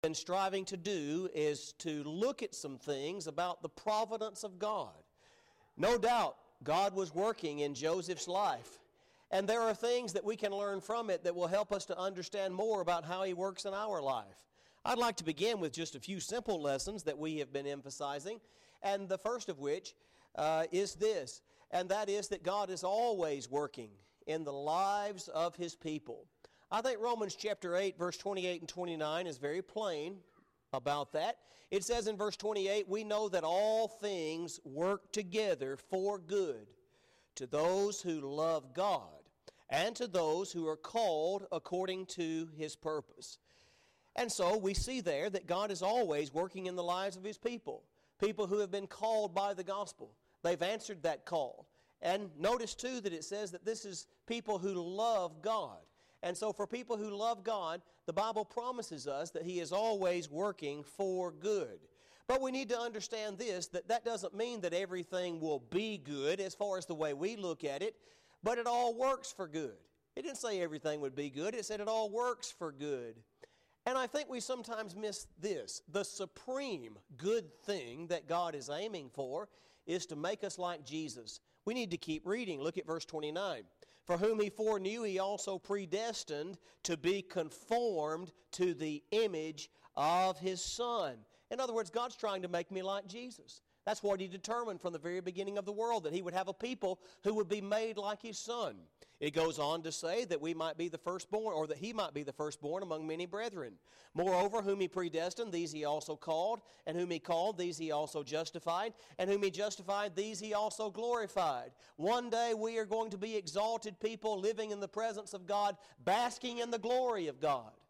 been striving to do is to look at some things about the providence of God. No doubt, God was working in Joseph's life, and there are things that we can learn from it that will help us to understand more about how He works in our life. I'd like to begin with just a few simple lessons that we have been emphasizing, and the first of which is this, and that is that God is always working in the lives of His people. I think Romans chapter 8, verse 28 and 29 is very plain about that. It says in verse 28, we know that all things work together for good to those who love God and to those who are called according to His purpose. And so we see there that God is always working in the lives of His people, people who have been called by the gospel. They've answered that call. And notice too that it says that this is people who love God. And so for people who love God, the Bible promises us that He is always working for good. But we need to understand this, that doesn't mean that everything will be good as far as the way we look at it, but it all works for good. It didn't say everything would be good, it said it all works for good. And I think we sometimes miss this. The supreme good thing that God is aiming for is to make us like Jesus. We need to keep reading. Look at verse 29. For whom He foreknew, He also predestined to be conformed to the image of His Son. In other words, God's trying to make me like Jesus. That's what He determined from the very beginning of the world, that He would have a people who would be made like His Son. It goes on to say that we might be the firstborn, or that He might be the firstborn among many brethren. Moreover, whom He predestined, these He also called, and whom He called, these He also justified, and whom He justified, these He also glorified. One day we are going to be exalted people living in the presence of God, basking in the glory of God.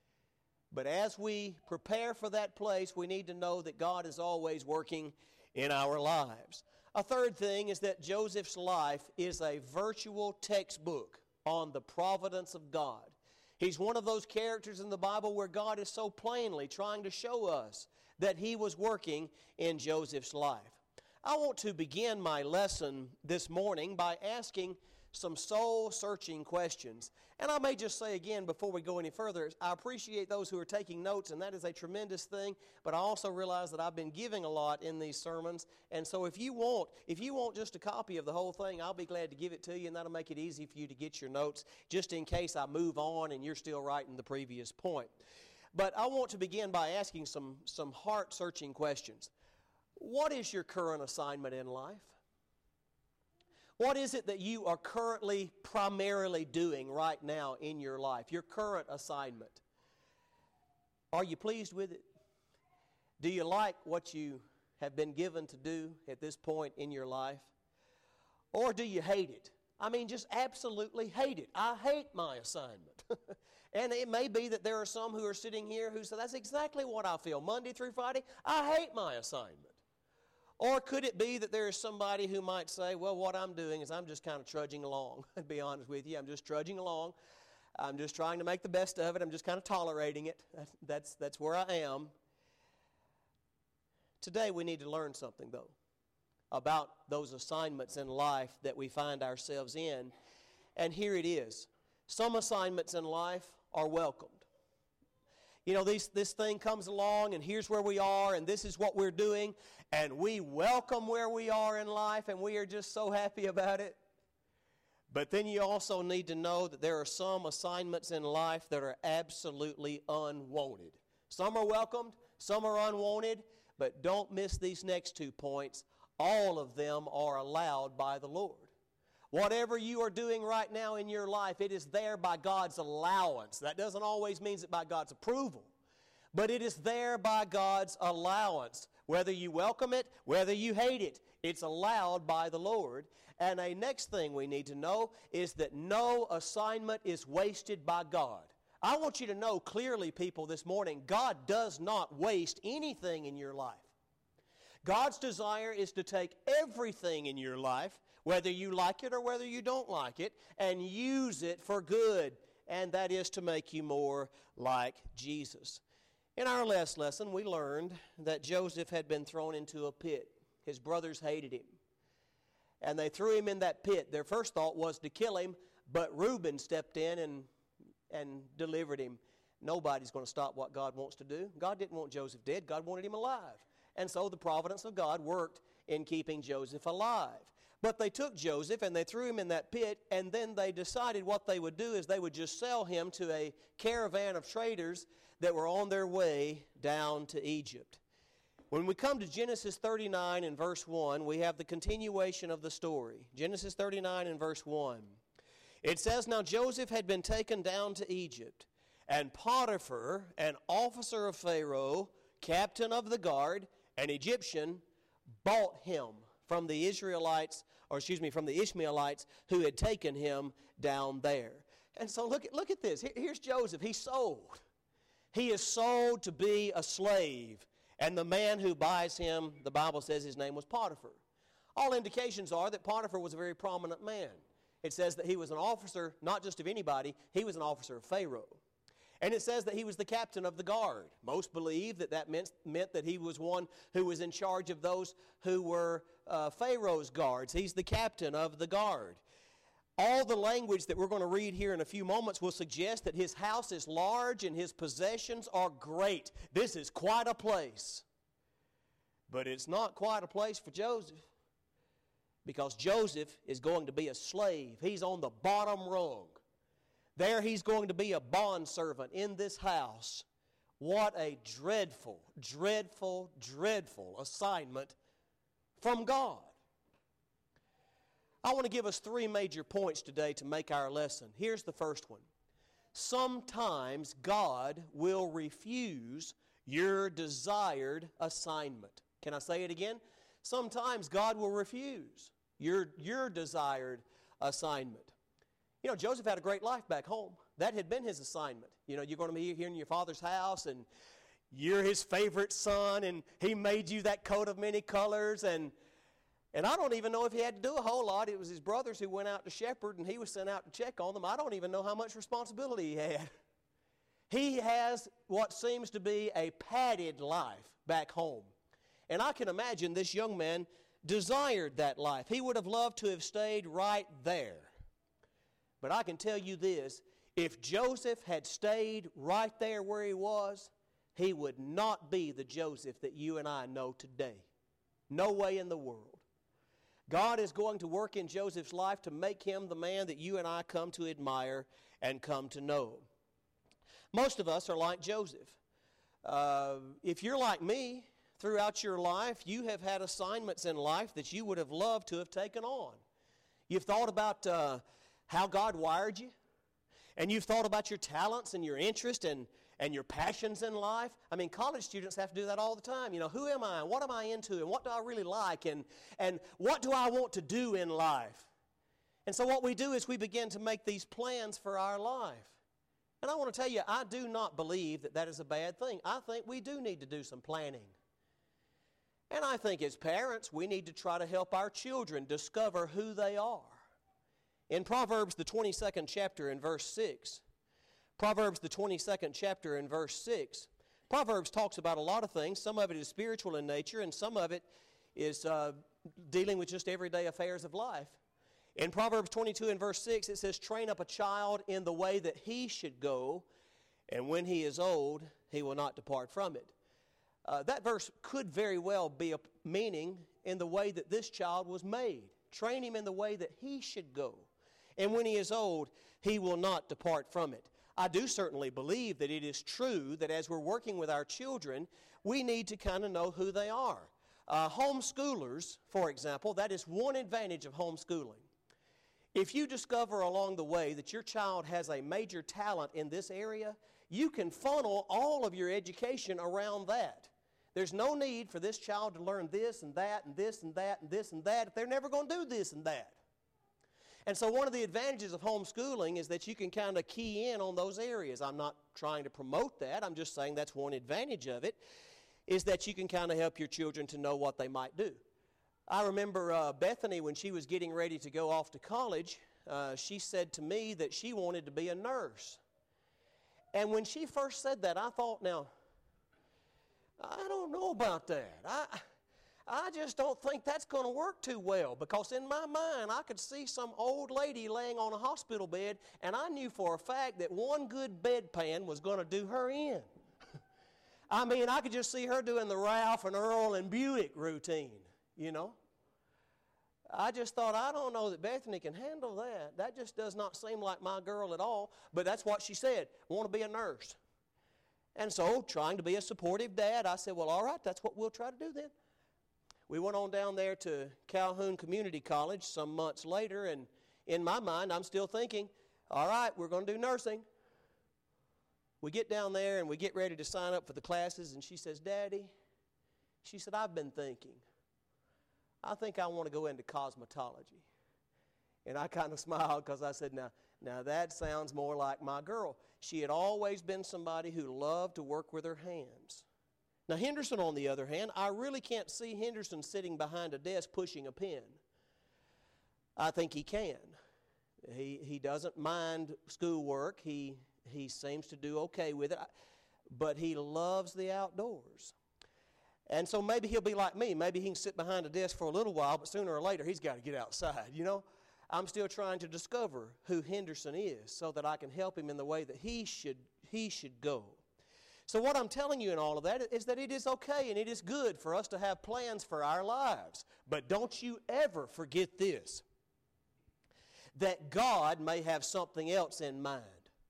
But as we prepare for that place, we need to know that God is always working in our lives. A third thing is that Joseph's life is a virtual textbook on the providence of God. He's one of those characters in the Bible where God is so plainly trying to show us that He was working in Joseph's life. I want to begin my lesson this morning by asking some soul-searching questions. And I may just say again before we go any further, I appreciate those who are taking notes, and that is a tremendous thing, but I also realize that I've been giving a lot in these sermons, and so if you want just a copy of the whole thing, I'll be glad to give it to you, and that'll make it easy for you to get your notes, just in case I move on and you're still writing the previous point. But I want to begin by asking some heart-searching questions. What is your current assignment in life? What is it that you are currently primarily doing right now in your life, your current assignment? Are you pleased with it? Do you like what you have been given to do at this point in your life? Or do you hate it? I mean, just absolutely hate it. I hate my assignment. And it may be that there are some who are sitting here who say, that's exactly what I feel. Monday through Friday, I hate my assignment. Or could it be that there is somebody who might say, well, what I'm doing is I'm just kind of trudging along. To be honest with you, I'm just trudging along. I'm just trying to make the best of it. I'm just kind of tolerating it. That's where I am. Today we need to learn something, though, about those assignments in life that we find ourselves in. And here it is. Some assignments in life are welcomed. You know, this thing comes along, and here's where we are, and this is what we're doing, and we welcome where we are in life, and we are just so happy about it. But then you also need to know that there are some assignments in life that are absolutely unwanted. Some are welcomed, some are unwanted, but don't miss these next 2 points. All of them are allowed by the Lord. Whatever you are doing right now in your life, it is there by God's allowance. That doesn't always mean it by God's approval, but it is there by God's allowance. Whether you welcome it, whether you hate it, it's allowed by the Lord. And a next thing we need to know is that no assignment is wasted by God. I want you to know clearly, people, this morning, God does not waste anything in your life. God's desire is to take everything in your life, whether you like it or whether you don't like it, and use it for good, and that is to make you more like Jesus. In our last lesson, we learned that Joseph had been thrown into a pit. His brothers hated him, and they threw him in that pit. Their first thought was to kill him, but Reuben stepped in and delivered him. Nobody's going to stop what God wants to do. God didn't want Joseph dead. God wanted him alive. And so the providence of God worked in keeping Joseph alive. But they took Joseph and they threw him in that pit, and then they decided what they would do is they would just sell him to a caravan of traders that were on their way down to Egypt. When we come to Genesis 39 and verse 1, we have the continuation of the story. Genesis 39 and verse 1. It says, "Now Joseph had been taken down to Egypt, and Potiphar, an officer of Pharaoh, captain of the guard, an Egyptian, bought him from the Ishmaelites who had taken him down there." And so look at this. Here's Joseph. He's sold. He is sold to be a slave. And the man who buys him, the Bible says his name was Potiphar. All indications are that Potiphar was a very prominent man. It says that he was an officer, not just of anybody, he was an officer of Pharaoh. And it says that he was the captain of the guard. Most believe that meant that he was one who was in charge of those who were Pharaoh's guards. He's the captain of the guard. All the language that we're going to read here in a few moments will suggest that his house is large and his possessions are great. This is quite a place. But it's not quite a place for Joseph, because Joseph is going to be a slave. He's on the bottom rung. There he's going to be a bondservant in this house. What a dreadful, dreadful, dreadful assignment from God. I want to give us 3 major points today to make our lesson. Here's the first one. Sometimes God will refuse your desired assignment. Can I say it again? Sometimes God will refuse your desired assignment. You know, Joseph had a great life back home. That had been his assignment. You know, you're going to be here in your father's house, and you're his favorite son, and he made you that coat of many colors, and I don't even know if he had to do a whole lot. It was his brothers who went out to shepherd, and he was sent out to check on them. I don't even know how much responsibility he had. He has what seems to be a padded life back home. And I can imagine this young man desired that life. He would have loved to have stayed right there. But I can tell you this, if Joseph had stayed right there where he was, he would not be the Joseph that you and I know today. No way in the world. God is going to work in Joseph's life to make him the man that you and I come to admire and come to know. Most of us are like Joseph. If you're like me, throughout your life, you have had assignments in life that you would have loved to have taken on. You've thought about how God wired you, and you've thought about your talents and your interests and your passions in life. I mean, college students have to do that all the time. You know, who am I? What am I into? And what do I really like? And what do I want to do in life? And so what we do is we begin to make these plans for our life. And I want to tell you, I do not believe that that is a bad thing. I think we do need to do some planning. And I think as parents, we need to try to help our children discover who they are. In Proverbs, the 22nd chapter in verse 6, Proverbs talks about a lot of things. Some of it is spiritual in nature, and some of it is dealing with just everyday affairs of life. In Proverbs 22 and verse 6, it says, "Train up a child in the way that he should go, and when he is old, he will not depart from it." That verse could very well be a meaning in the way that this child was made. Train him in the way that he should go, and when he is old, he will not depart from it. I do certainly believe that it is true that as we're working with our children, we need to kind of know who they are. Homeschoolers, for example, that is one advantage of homeschooling. If you discover along the way that your child has a major talent in this area, you can funnel all of your education around that. There's no need for this child to learn this and that and this and that and this and that if they're never going to do this and that. And so one of the advantages of homeschooling is that you can kind of key in on those areas. I'm not trying to promote that. I'm just saying that's one advantage of it, is that you can kind of help your children to know what they might do. I remember Bethany, when she was getting ready to go off to college, she said to me that she wanted to be a nurse. And when she first said that, I thought, now, I don't know about that. I just don't think that's going to work too well, because in my mind I could see some old lady laying on a hospital bed, and I knew for a fact that one good bedpan was going to do her in. I mean, I could just see her doing the Ralph and Earl and Buick routine, you know. I just thought, I don't know that Bethany can handle that. That just does not seem like my girl at all. But that's what she said, want to be a nurse. And so, trying to be a supportive dad, I said, well, all right, that's what we'll try to do then. We went on down there to Calhoun Community College some months later, and in my mind, I'm still thinking, all right, we're going to do nursing. We get down there and we get ready to sign up for the classes, and she says, Daddy, she said, I've been thinking. I think I want to go into cosmetology. And I kind of smiled because I said, now that sounds more like my girl. She had always been somebody who loved to work with her hands. Now, Henderson, on the other hand, I really can't see Henderson sitting behind a desk pushing a pen. I think he can. He doesn't mind schoolwork. He seems to do okay with it. But he loves the outdoors. And so maybe he'll be like me. Maybe he can sit behind a desk for a little while, but sooner or later he's got to get outside, you know. I'm still trying to discover who Henderson is so that I can help him in the way that he should go. So what I'm telling you in all of that is that it is okay and it is good for us to have plans for our lives. But don't you ever forget this, that God may have something else in mind.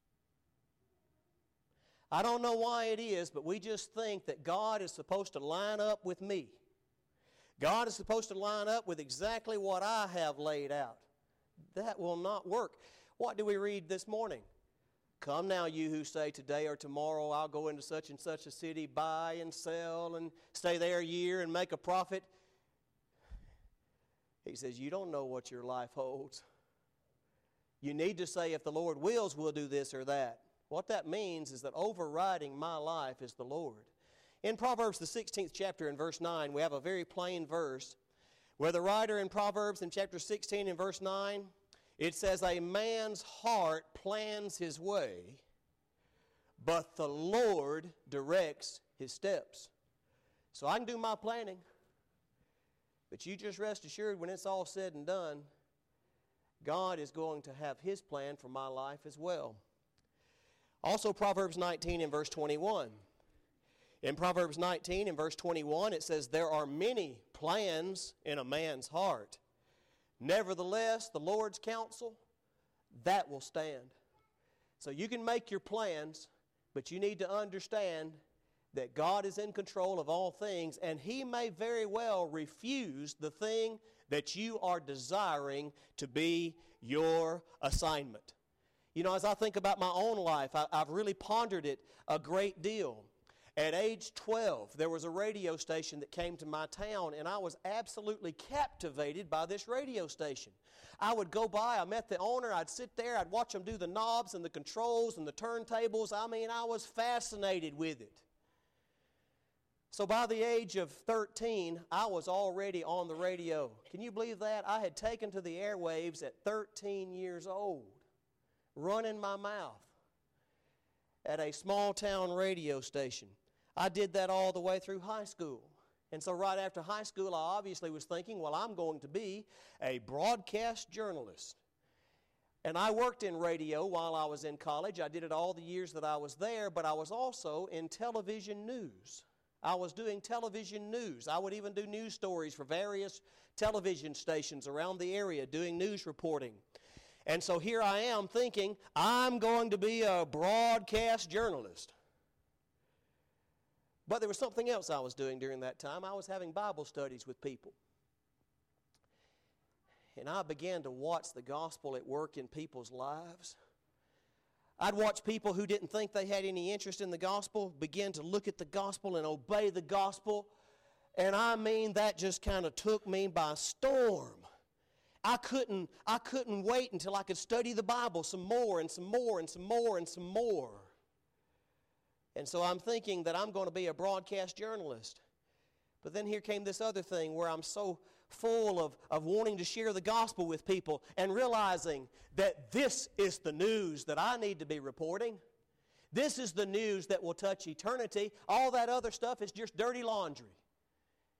I don't know why it is, but we just think that God is supposed to line up with me. God is supposed to line up with exactly what I have laid out. That will not work. What do we read this morning? Come now, you who say today or tomorrow I'll go into such and such a city, buy and sell and stay there a year and make a profit. He says, you don't know what your life holds. You need to say, if the Lord wills, we'll do this or that. What that means is that overriding my life is the Lord. In Proverbs, the 16th chapter and verse 9, we have a very plain verse where the writer in Proverbs in chapter 16 and verse 9, it says, a man's heart plans his way, but the Lord directs his steps. So I can do my planning, but you just rest assured when it's all said and done, God is going to have His plan for my life as well. Also, Proverbs 19 and verse 21. In Proverbs 19 and verse 21, it says, there are many plans in a man's heart. Nevertheless, the Lord's counsel, that will stand. So you can make your plans, but you need to understand that God is in control of all things, and He may very well refuse the thing that you are desiring to be your assignment. You know, as I think about my own life, I've really pondered it a great deal. At age 12, there was a radio station that came to my town, and I was absolutely captivated by this radio station. I would go by, I met the owner, I'd sit there, I'd watch them do the knobs and the controls and the turntables. I mean, I was fascinated with it. So by the age of 13, I was already on the radio. Can you believe that? I had taken to the airwaves at 13 years old, running my mouth at a small town radio station. I did that all the way through high school. And so right after high school, I obviously was thinking, well, I'm going to be a broadcast journalist. And I worked in radio while I was in college. I did it all the years that I was there, but I was also in television news. I was doing television news. I would even do news stories for various television stations around the area, doing news reporting. And so here I am thinking, I'm going to be a broadcast journalist. But there was something else I was doing during that time. I was having Bible studies with people. And I began to watch the gospel at work in people's lives. I'd watch people who didn't think they had any interest in the gospel begin to look at the gospel and obey the gospel. And I mean, that just kind of took me by storm. I couldn't wait until I could study the Bible some more and some more and some more and some more. And so I'm thinking that I'm going to be a broadcast journalist. But then here came this other thing where I'm so full of wanting to share the gospel with people and realizing that this is the news that I need to be reporting. This is the news that will touch eternity. All that other stuff is just dirty laundry.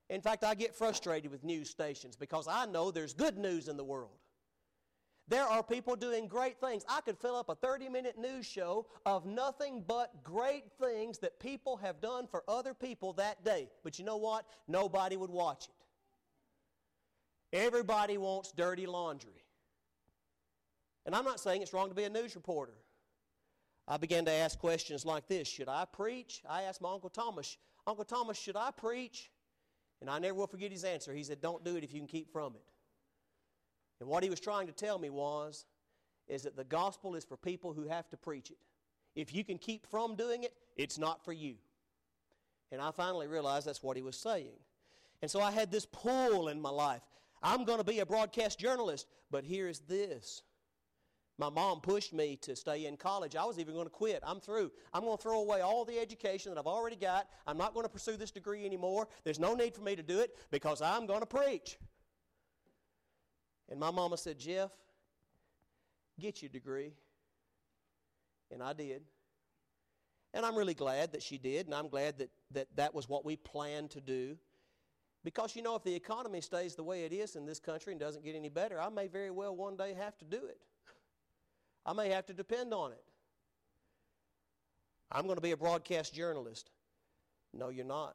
In fact, I get frustrated with news stations because I know there's good news in the world. There are people doing great things. I could fill up a 30-minute news show of nothing but great things that people have done for other people that day. But you know what? Nobody would watch it. Everybody wants dirty laundry. And I'm not saying it's wrong to be a news reporter. I began to ask questions like this. Should I preach? I asked my Uncle Thomas, Uncle Thomas, should I preach? And I never will forget his answer. He said, don't do it if you can keep from it. And what he was trying to tell me is that the gospel is for people who have to preach it. If you can keep from doing it, it's not for you. And I finally realized that's what he was saying. And so I had this pull in my life. I'm going to be a broadcast journalist, but here's this. My mom pushed me to stay in college. I was even going to quit. I'm through. I'm going to throw away all the education that I've already got. I'm not going to pursue this degree anymore. There's no need for me to do it because I'm going to preach. And my mama said, Jeff, get your degree. And I did. And I'm really glad that she did, and I'm glad that was what we planned to do. Because, you know, if the economy stays the way it is in this country and doesn't get any better, I may very well one day have to do it. I may have to depend on it. I'm going to be a broadcast journalist. No, you're not.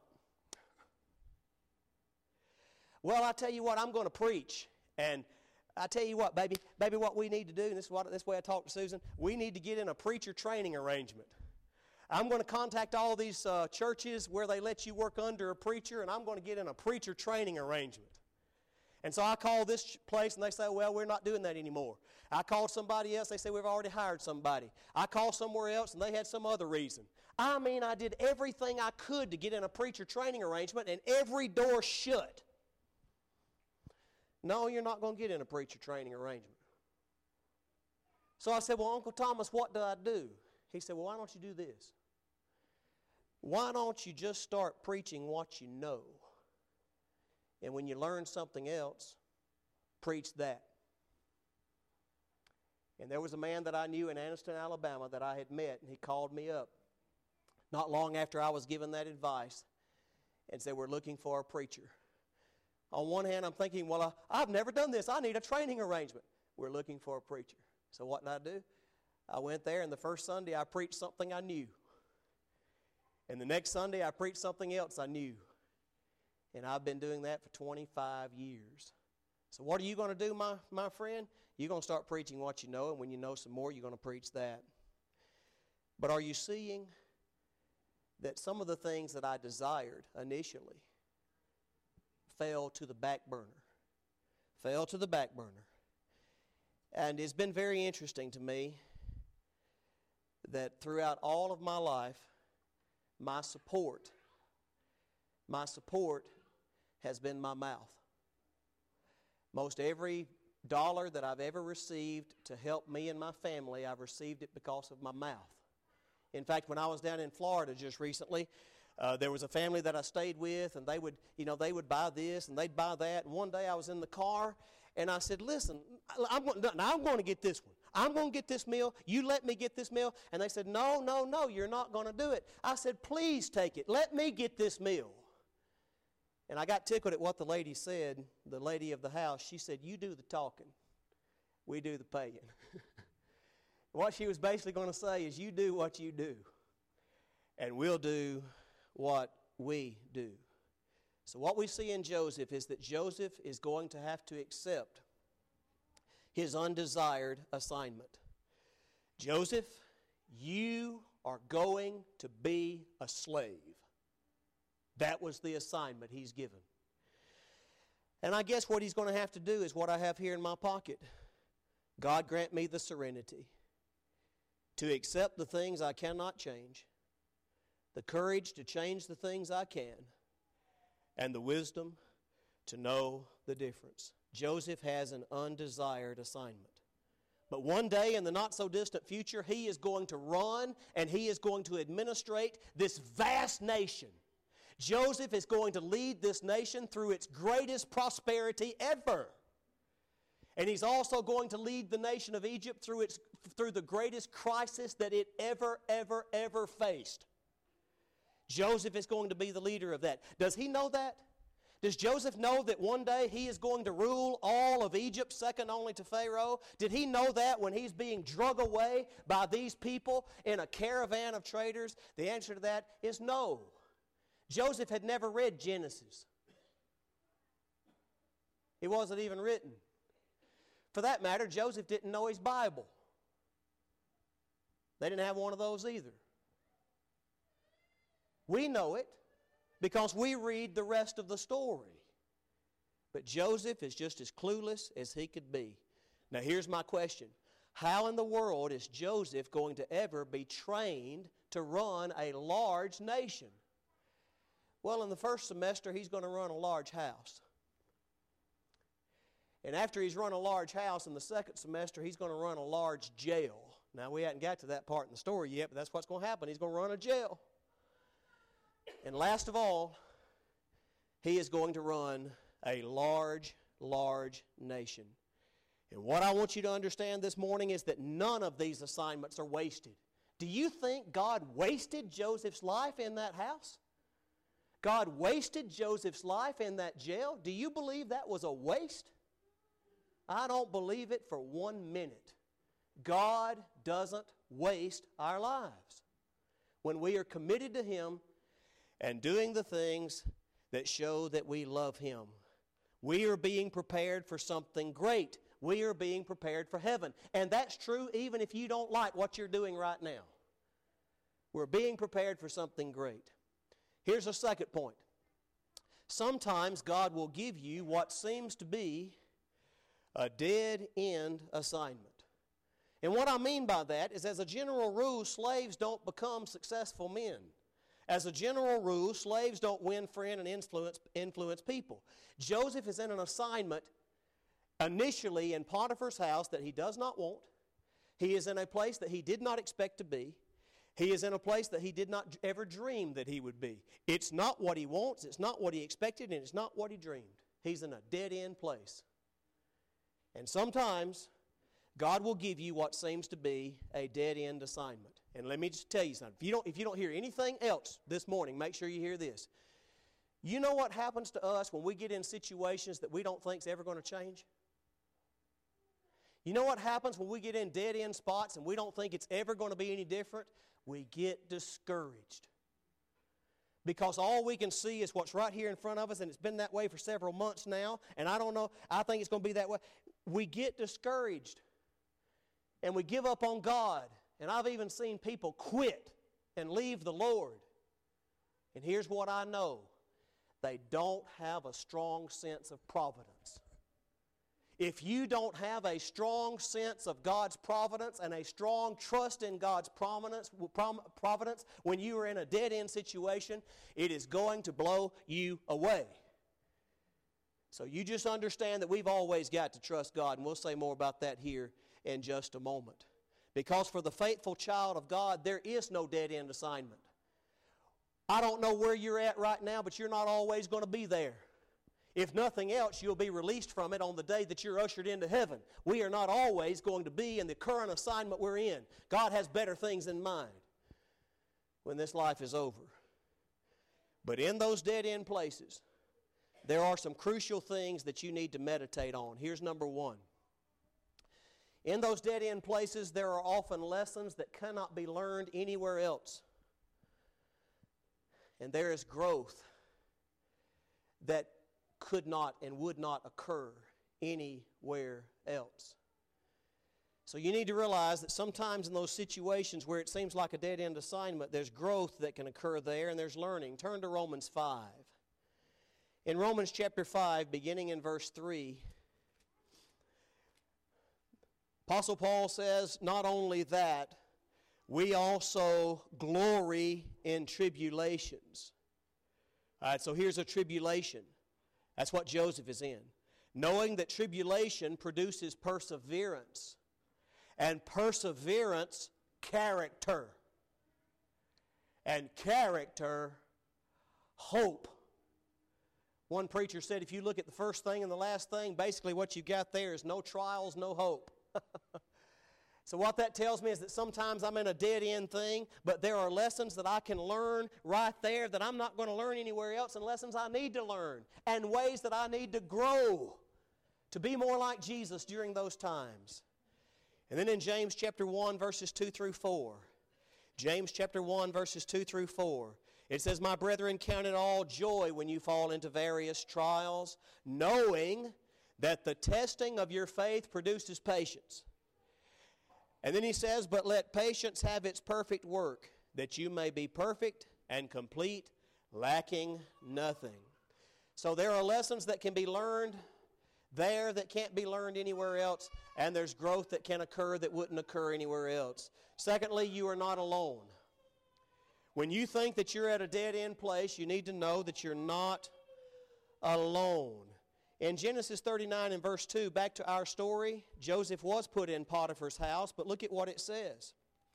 Well, I tell you what, I'm going to preach. And I tell you what, baby, what we need to do, and this way I talk to Susan, we need to get in a preacher training arrangement. I'm going to contact all these churches where they let you work under a preacher, and I'm going to get in a preacher training arrangement. And so I call this place, and they say, well, we're not doing that anymore. I called somebody else. They say, we've already hired somebody. I called somewhere else, and they had some other reason. I mean, I did everything I could to get in a preacher training arrangement, and every door shut. No, you're not going to get in a preacher training arrangement. So I said, well, Uncle Thomas, what do I do? He said, well, why don't you do this? Why don't you just start preaching what you know? And when you learn something else, preach that. And there was a man that I knew in Anniston, Alabama that I had met, and he called me up not long after I was given that advice and said, we're looking for a preacher. On one hand, I'm thinking, well, I've never done this. I need a training arrangement. We're looking for a preacher. So what did I do? I went there, and the first Sunday I preached something I knew. And the next Sunday I preached something else I knew. And I've been doing that for 25 years. So what are you going to do, my friend? You're going to start preaching what you know, and when you know some more, you're going to preach that. But are you seeing that some of the things that I desired initially fell to the back burner? Fell to the back burner. And it's been very interesting to me that throughout all of my life, my support has been my mouth. Most every dollar that I've ever received to help me and my family, I've received it because of my mouth. In fact, when I was down in Florida just recently, there was a family that I stayed with, and they would buy this and they'd buy that. And one day I was in the car, and I said, listen, I'm going to get this one. I'm going to get this meal. You let me get this meal. And they said, no, you're not going to do it. I said, please take it. Let me get this meal. And I got tickled at what the lady said, the lady of the house. She said, you do the talking. We do the paying. What she was basically going to say is, you do what you do, and we'll do what we do. So what we see in Joseph is that Joseph is going to have to accept his undesired assignment. Joseph, you are going to be a slave. That was the assignment he's given. And I guess what he's going to have to do is what I have here in my pocket. God grant me the serenity to accept the things I cannot change, the courage to change the things I can, and the wisdom to know the difference. Joseph has an undesired assignment. But one day in the not-so-distant future, he is going to run and he is going to administrate this vast nation. Joseph is going to lead this nation through its greatest prosperity ever. And he's also going to lead the nation of Egypt through the greatest crisis that it ever faced. Joseph is going to be the leader of that. Does he know that? Does Joseph know that one day he is going to rule all of Egypt, second only to Pharaoh? Did he know that when he's being drug away by these people in a caravan of traders? The answer to that is no. Joseph had never read Genesis. It wasn't even written. For that matter, Joseph didn't know his Bible. They didn't have one of those either. We know it because we read the rest of the story. But Joseph is just as clueless as he could be. Now here's my question. How in the world is Joseph going to ever be trained to run a large nation? Well, in the first semester, he's going to run a large house. And after he's run a large house, in the second semester, he's going to run a large jail. Now, we hadn't got to that part in the story yet, but that's what's going to happen. He's going to run a jail. And last of all, he is going to run a large, large nation. And what I want you to understand this morning is that none of these assignments are wasted. Do you think God wasted Joseph's life in that house? God wasted Joseph's life in that jail? Do you believe that was a waste? I don't believe it for 1 minute. God doesn't waste our lives when we are committed to Him and doing the things that show that we love Him. We are being prepared for something great. We are being prepared for heaven. And that's true even if you don't like what you're doing right now. We're being prepared for something great. Here's a second point. Sometimes God will give you what seems to be a dead-end assignment. And what I mean by that is, as a general rule, slaves don't become successful men. As a general rule, slaves don't win friends and influence people. Joseph is in an assignment initially in Potiphar's house that he does not want. He is in a place that he did not expect to be. He is in a place that he did not ever dream that he would be. It's not what he wants, it's not what he expected, and it's not what he dreamed. He's in a dead-end place. And sometimes God will give you what seems to be a dead-end assignment. And let me just tell you something. If you don't hear anything else this morning, make sure you hear this. You know what happens to us when we get in situations that we don't think is ever going to change? You know what happens when we get in dead-end spots and we don't think it's ever going to be any different? We get discouraged. Because all we can see is what's right here in front of us, and it's been that way for several months now, and I don't know, I think it's going to be that way. We get discouraged, and we give up on God. And I've even seen people quit and leave the Lord. And here's what I know. They don't have a strong sense of providence. If you don't have a strong sense of God's providence and a strong trust in God's providence when you are in a dead-end situation, it is going to blow you away. So you just understand that we've always got to trust God, and we'll say more about that here in just a moment. Because for the faithful child of God, there is no dead-end assignment. I don't know where you're at right now, but you're not always going to be there. If nothing else, you'll be released from it on the day that you're ushered into heaven. We are not always going to be in the current assignment we're in. God has better things in mind when this life is over. But in those dead-end places, there are some crucial things that you need to meditate on. Here's number one. In those dead-end places, there are often lessons that cannot be learned anywhere else. And there is growth that could not and would not occur anywhere else. So you need to realize that sometimes in those situations where it seems like a dead-end assignment, there's growth that can occur there, and there's learning. Turn to Romans 5. In Romans chapter 5, beginning in verse 3, Apostle Paul says, not only that, we also glory in tribulations. All right, so here's a tribulation. That's what Joseph is in. Knowing that tribulation produces perseverance, and perseverance, character, and character, hope. One preacher said if you look at the first thing and the last thing, basically what you got there is no trials, no hope. So what that tells me is that sometimes I'm in a dead-end thing, but there are lessons that I can learn right there that I'm not going to learn anywhere else, and lessons I need to learn, and ways that I need to grow to be more like Jesus during those times. And then in James chapter 1, verses 2 through 4, James chapter 1, verses 2 through 4, it says, "My brethren, count it all joy when you fall into various trials, knowing that the testing of your faith produces patience." And then he says, "But let patience have its perfect work, that you may be perfect and complete, lacking nothing." So there are lessons that can be learned there that can't be learned anywhere else, and there's growth that can occur that wouldn't occur anywhere else. Secondly, you are not alone. When you think that you're at a dead-end place, you need to know that you're not alone. In Genesis 39 and verse 2, back to our story, Joseph was put in Potiphar's house, but look at what it says.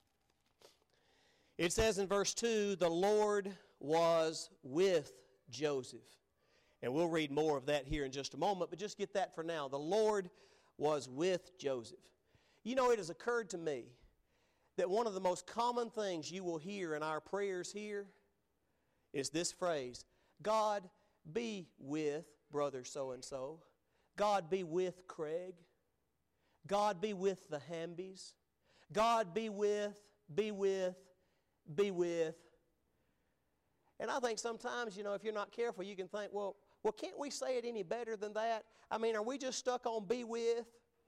It says in verse 2, "The Lord was with Joseph." And we'll read more of that here in just a moment, but just get that for now. The Lord was with Joseph. You know, it has occurred to me that one of the most common things you will hear in our prayers here is this phrase, "God be with brother so-and-so. God be with Craig. God be with the Hambys. God be with. And I think sometimes, if you're not careful, you can think, well, can't we say it any better than that? I mean, are we just stuck on be with?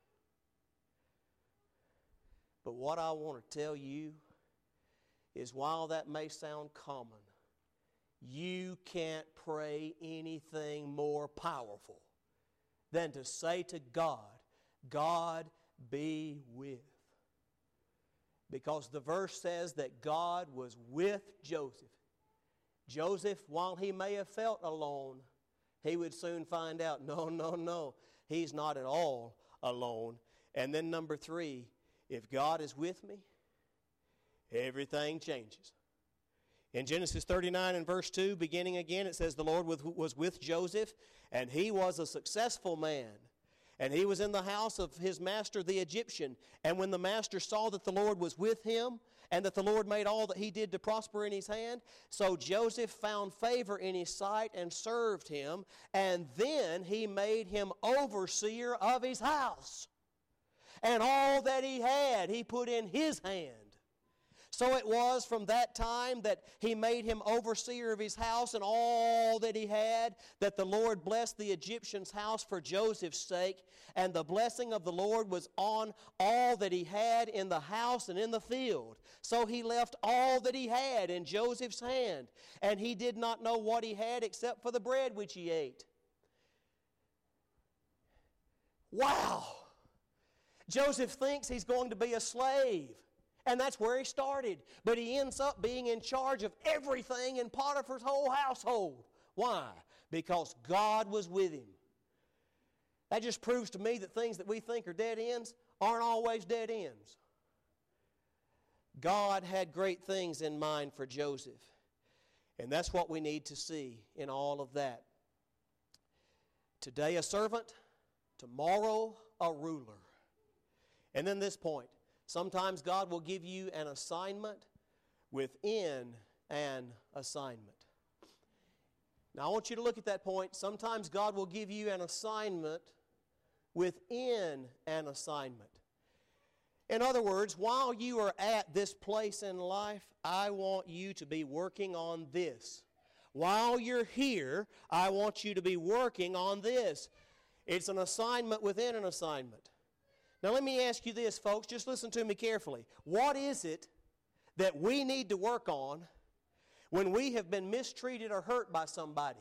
But what I want to tell you is while that may sound common, you can't pray anything more powerful than to say to God, "God be with." Because the verse says that God was with Joseph. Joseph, while he may have felt alone, he would soon find out, no, he's not at all alone. And then number 3, if God is with me, everything changes. In Genesis 39 and verse 2, beginning again, it says the Lord was with Joseph, and he was a successful man. And he was in the house of his master the Egyptian. And when the master saw that the Lord was with him, and that the Lord made all that he did to prosper in his hand, so Joseph found favor in his sight and served him. And then he made him overseer of his house. And all that he had, he put in his hand. So it was from that time that he made him overseer of his house and all that he had, that the Lord blessed the Egyptian's house for Joseph's sake. And the blessing of the Lord was on all that he had in the house and in the field. So he left all that he had in Joseph's hand, and he did not know what he had except for the bread which he ate. Wow! Joseph thinks he's going to be a slave. And that's where he started. But he ends up being in charge of everything in Potiphar's whole household. Why? Because God was with him. That just proves to me that things that we think are dead ends aren't always dead ends. God had great things in mind for Joseph. And that's what we need to see in all of that. Today a servant, tomorrow a ruler. And then this point. Sometimes God will give you an assignment within an assignment. Now I want you to look at that point. Sometimes God will give you an assignment within an assignment. In other words, while you are at this place in life, I want you to be working on this. While you're here, I want you to be working on this. It's an assignment within an assignment. Now let me ask you this, folks. Just listen to me carefully. What is it that we need to work on when we have been mistreated or hurt by somebody?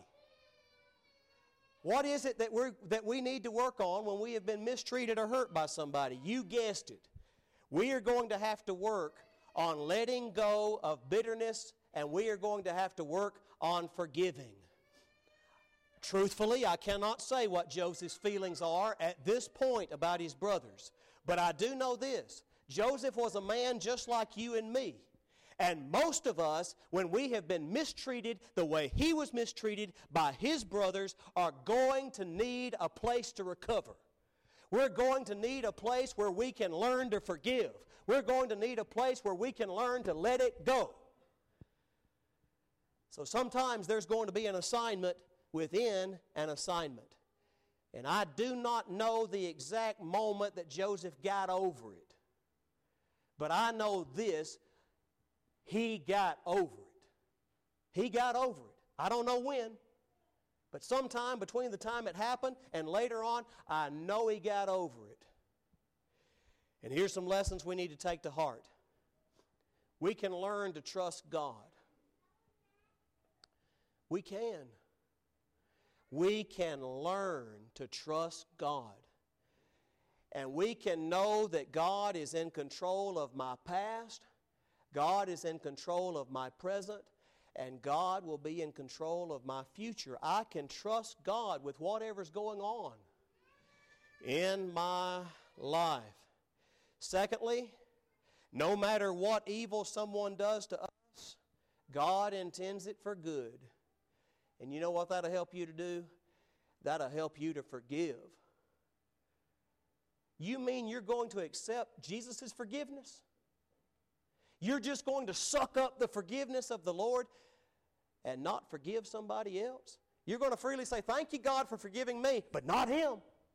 What is it that we need to work on when we have been mistreated or hurt by somebody? You guessed it. We are going to have to work on letting go of bitterness, and we are going to have to work on forgiving. Truthfully, I cannot say what Joseph's feelings are at this point about his brothers. But I do know this. Joseph was a man just like you and me. And most of us, when we have been mistreated the way he was mistreated by his brothers, are going to need a place to recover. We're going to need a place where we can learn to forgive. We're going to need a place where we can learn to let it go. So sometimes there's going to be an assignment within an assignment. And I do not know the exact moment that Joseph got over it. But I know this, he got over it. He got over it. I don't know when, but sometime between the time it happened and later on, I know he got over it. And here's some lessons we need to take to heart. We can learn to trust God. We can. We can learn to trust God. And we can know that God is in control of my past, God is in control of my present, and God will be in control of my future. I can trust God with whatever's going on in my life. Secondly, no matter what evil someone does to us, God intends it for good. And you know what that'll help you to do? That'll help you to forgive. You mean you're going to accept Jesus' forgiveness? You're just going to suck up the forgiveness of the Lord and not forgive somebody else? You're going to freely say, thank you, God, for forgiving me, but not him.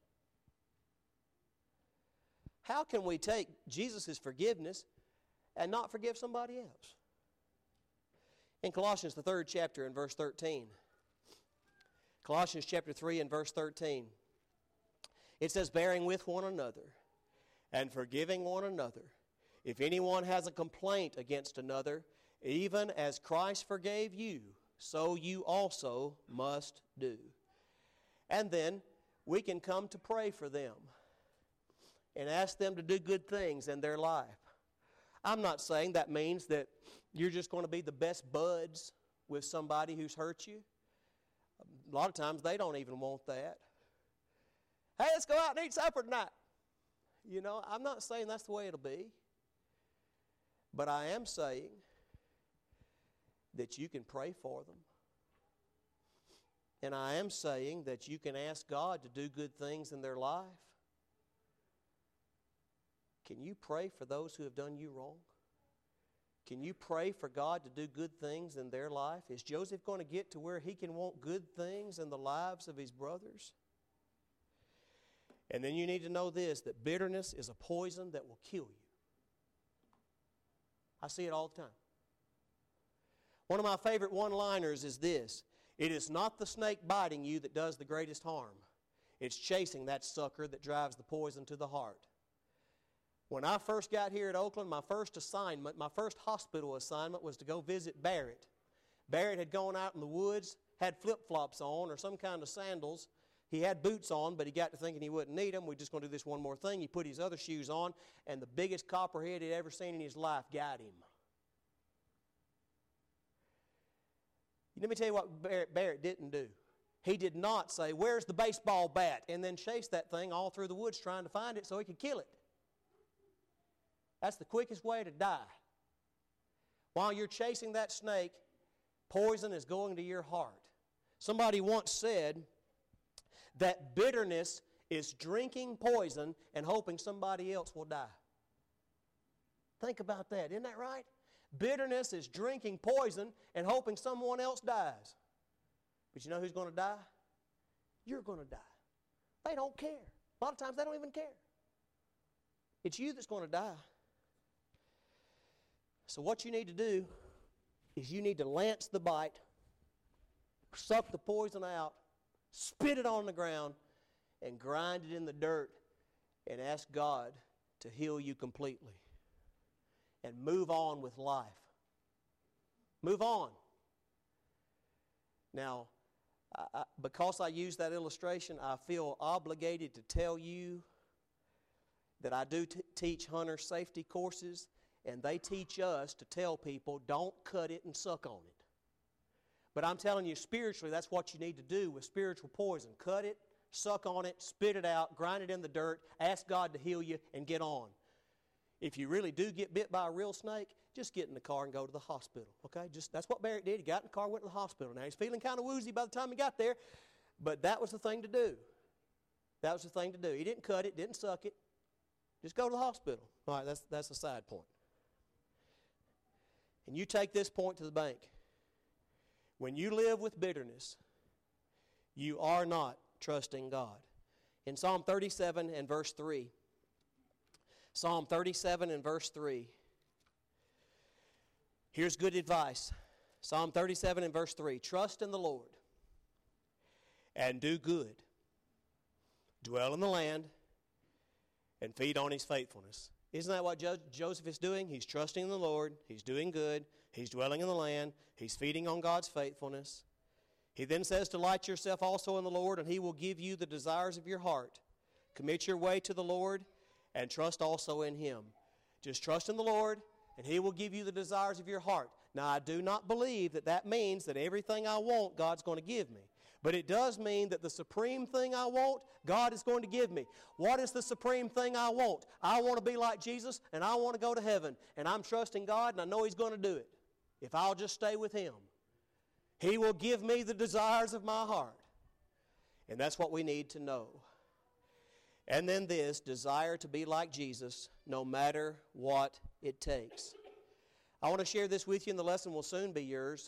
How can we take Jesus' forgiveness and not forgive somebody else? In Colossians, the 3rd chapter, and verse 13. Colossians chapter 3 and verse 13. It says, bearing with one another and forgiving one another. If anyone has a complaint against another, even as Christ forgave you, so you also must do. And then we can come to pray for them and ask them to do good things in their life. I'm not saying that means that you're just going to be the best buds with somebody who's hurt you. A lot of times they don't even want that. Hey, let's go out and eat supper tonight. You know, I'm not saying that's the way it'll be. But I am saying that you can pray for them. And I am saying that you can ask God to do good things in their life. Can you pray for those who have done you wrong? Can you pray for God to do good things in their life? Is Joseph going to get to where he can want good things in the lives of his brothers? And then you need to know this, that bitterness is a poison that will kill you. I see it all the time. One of my favorite one-liners is this: it is not the snake biting you that does the greatest harm. It's chasing that sucker that drives the poison to the heart. When I first got here at Oakland, my first hospital assignment was to go visit Barrett. Barrett had gone out in the woods, had flip-flops on or some kind of sandals. He had boots on, but he got to thinking he wouldn't need them. We're just going to do this one more thing. He put his other shoes on, and the biggest copperhead he'd ever seen in his life got him. Let me tell you what Barrett didn't do. He did not say, where's the baseball bat? And then chase that thing all through the woods trying to find it so he could kill it. That's the quickest way to die. While you're chasing that snake, poison is going to your heart. Somebody once said that bitterness is drinking poison and hoping somebody else will die. Think about that. Isn't that right? Bitterness is drinking poison and hoping someone else dies. But you know who's going to die? You're going to die. They don't care. A lot of times they don't even care. It's you that's going to die. So what you need to do is you need to lance the bite, suck the poison out, spit it on the ground, and grind it in the dirt and ask God to heal you completely. And move on with life. Move on. Now, because I use that illustration, I feel obligated to tell you that I do teach hunter safety courses, and they teach us to tell people, don't cut it and suck on it. But I'm telling you, spiritually, that's what you need to do with spiritual poison. Cut it, suck on it, spit it out, grind it in the dirt, ask God to heal you, and get on. If you really do get bit by a real snake, just get in the car and go to the hospital, okay? That's what Barrett did. He got in the car, went to the hospital. Now, he's feeling kind of woozy by the time he got there, but that was the thing to do. That was the thing to do. He didn't cut it, didn't suck it. Just go to the hospital. All right, that's a side point. And you take this point to the bank. When you live with bitterness, you are not trusting God. In Psalm 37 and verse 3, Psalm 37 and verse 3, here's good advice. Psalm 37 and verse 3, trust in the Lord and do good. Dwell in the land and feed on His faithfulness. Isn't that what Joseph is doing? He's trusting in the Lord. He's doing good. He's dwelling in the land. He's feeding on God's faithfulness. He then says, delight yourself also in the Lord, and He will give you the desires of your heart. Commit your way to the Lord, and trust also in Him. Just trust in the Lord, and He will give you the desires of your heart. Now, I do not believe that means that everything I want, God's going to give me. But it does mean that the supreme thing I want, God is going to give me. What is the supreme thing I want? I want to be like Jesus, and I want to go to heaven. And I'm trusting God, and I know He's going to do it. If I'll just stay with Him, He will give me the desires of my heart. And that's what we need to know. And then this, desire to be like Jesus, no matter what it takes. I want to share this with you, and the lesson will soon be yours.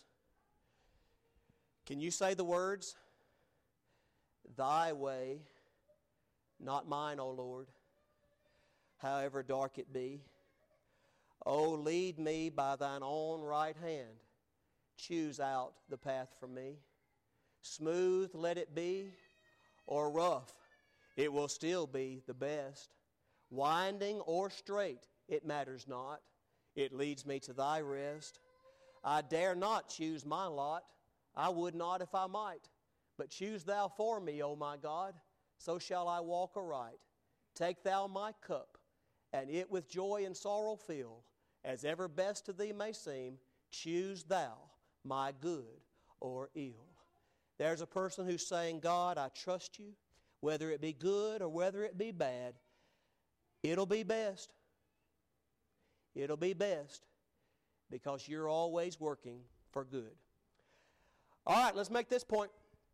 Can you say the words, Thy way, not mine, O Lord, however dark it be? O lead me by Thine own right hand. Choose out the path for me. Smooth let it be, or rough, it will still be the best. Winding or straight, it matters not. It leads me to Thy rest. I dare not choose my lot. I would not if I might. But choose Thou for me, O my God, so shall I walk aright. Take Thou my cup, and it with joy and sorrow fill. As ever best to Thee may seem, choose Thou my good or ill. There's a person who's saying, God, I trust You, whether it be good or whether it be bad. It'll be best. It'll be best because You're always working for good. All right, let's make this point.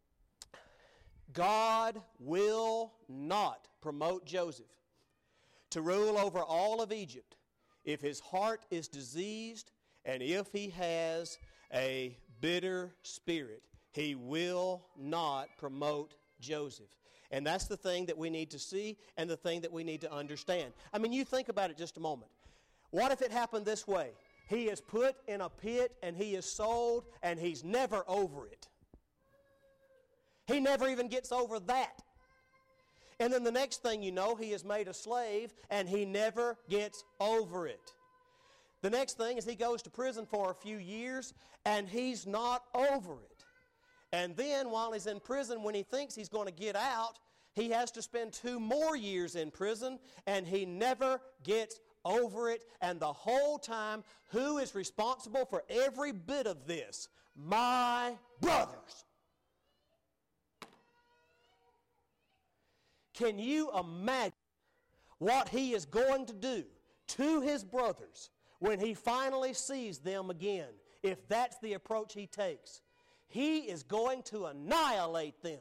God will not promote Joseph to rule over all of Egypt if his heart is diseased and if he has a bitter spirit. He will not promote Joseph. And that's the thing that we need to see and the thing that we need to understand. I mean, you think about it just a moment. What if it happened this way? He is put in a pit and he is sold and he's never over it. He never even gets over that. And then the next thing you know, he is made a slave and he never gets over it. The next thing is he goes to prison for a few years and he's not over it. And then while he's in prison, when he thinks he's going to get out, he has to spend 2 more years in prison and he never gets over it. And the whole time, who is responsible for every bit of this? My brothers. Can you imagine what he is going to do to his brothers when he finally sees them again, if that's the approach he takes? He is going to annihilate them.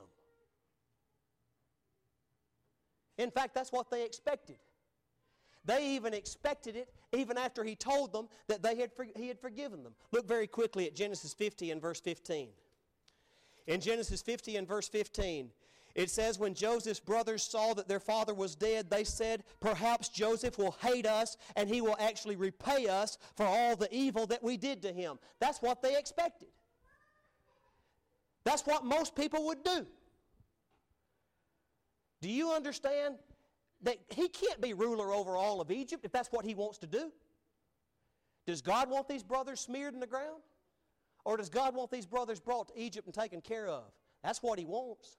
In fact, that's what they expected. They even expected it even after he told them that he had forgiven them. Look very quickly at Genesis 50 and verse 15. In Genesis 50 and verse 15, it says, when Joseph's brothers saw that their father was dead, they said, perhaps Joseph will hate us and he will actually repay us for all the evil that we did to him. That's what they expected. That's what most people would do. Do you understand that he can't be ruler over all of Egypt if that's what he wants to do? Does God want these brothers smeared in the ground? Or does God want these brothers brought to Egypt and taken care of? That's what he wants.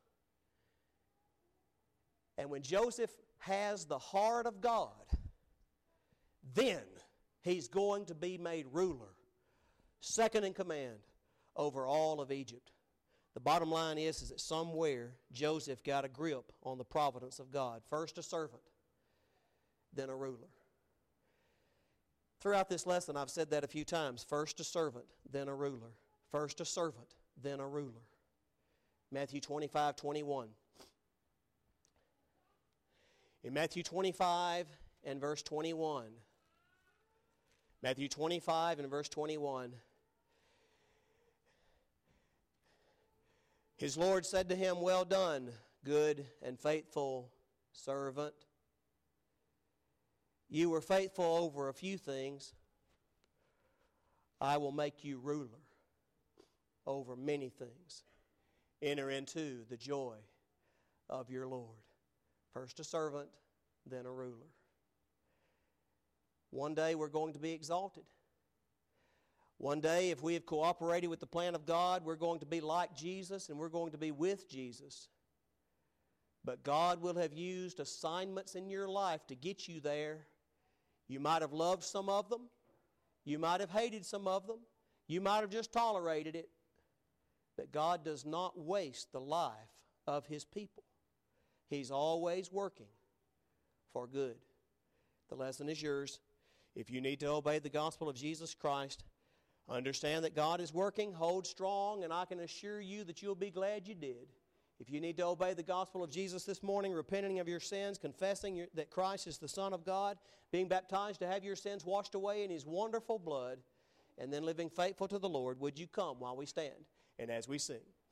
And when Joseph has the heart of God, then he's going to be made ruler, second in command over all of Egypt. The bottom line is that somewhere Joseph got a grip on the providence of God. First a servant, then a ruler. Throughout this lesson, I've said that a few times. First a servant, then a ruler. First a servant, then a ruler. Matthew 25:21. In Matthew 25 and verse 21. Matthew 25 and verse 21. His Lord said to him, "Well done, good and faithful servant. You were faithful over a few things. I will make you ruler over many things. Enter into the joy of your Lord." First a servant, then a ruler. One day we're going to be exalted. One day, if we have cooperated with the plan of God, we're going to be like Jesus and we're going to be with Jesus. But God will have used assignments in your life to get you there. You might have loved some of them. You might have hated some of them. You might have just tolerated it. But God does not waste the life of His people. He's always working for good. The lesson is yours. If you need to obey the gospel of Jesus Christ, understand that God is working, hold strong, and I can assure you that you'll be glad you did. If you need to obey the gospel of Jesus this morning, repenting of your sins, confessing that Christ is the Son of God, being baptized to have your sins washed away in His wonderful blood, and then living faithful to the Lord, would you come while we stand and as we sing?